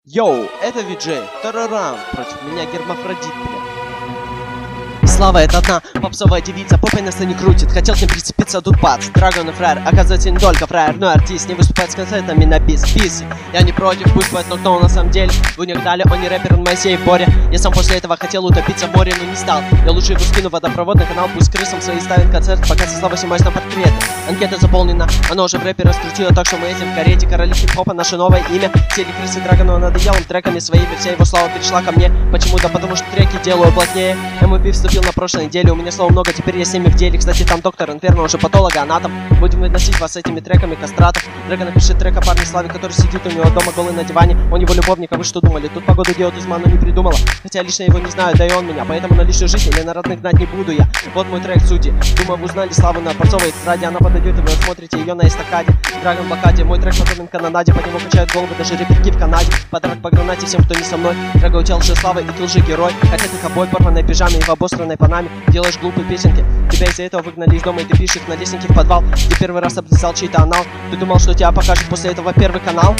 Йоу, это Виджей, второй раунд против меня гермафродит, бля. Слава, это одна попсовая девица, попой на сцене крутит. Хотел к ним прицепиться, тут бац, Драгон и фраер. Оказывается, не только фраер, но и артист. Не выступает с концертами на бис. Я не против, пусть поет, но кто он на самом деле? Вы не дали, он не рэпер, он Моисей Боря. Я сам после этого хотел утопиться в море, но не стал. Я лучше его скину в водопроводный канал, пусть крысам свои ставит концерт, пока со Славой снимаюсь на портреты. Анкета заполнена, оно уже в рэпе раскрутило, так что мы этим в карете. Короли хип-хопа, наше новое имя. Сели крысы Драгону надоел он треками своими, вся его слава перешла ко мне. Почему-то потому, что треки делаю плотнее. MVP вступил на прошлой неделе, у меня слова много, теперь я с ними в деле. Кстати, там доктор Инферно, уже патолога-анатом. Будем выносить вас этими треками кастратов. Драгон напишет трек о парне Славе, который сидит у него дома голый на диване. Он его любовник, а вы что думали? Тут погоду делать из ману не придумала. Хотя лично его не знаю, да и он меня. Поэтому на личную жизнь или на родных гнать не буду я. Вот мой трек судьи. Думаю, вы узнали Славу на Порцовой эстраде. Она подойдет, и вы смотрите ее на эстакаде. Драгон в блокаде, мой трек подобен канонаде. Под него качают головы даже реперки в Канаде. Подарок по гранате всем, кто не со мной. Драга у тебя лжеславы, и ты лжегерой. Хотя ты ковбой, порванной пижаме и в обосранной панаме. Делаешь глупые песенки. Тебя из-за этого выгнали из дома, и ты пишешь на лестнике в подвал, где первый раз облизал чей-то анал. Ты думал, что тебя покажет после этого первый канал?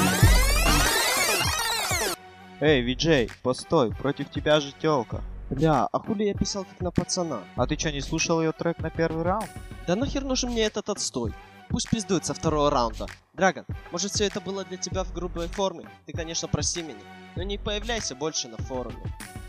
Эй, Виджей, постой, против тебя же тёлка. Бля, а хули я писал как на пацана? А ты чё, не слушал ее трек на первый раунд? Да нахер нужен мне этот отстой? Пусть пиздует со второго раунда. Драгон, может все это было для тебя в грубой форме? Ты, конечно, прости меня, но не появляйся больше на форуме.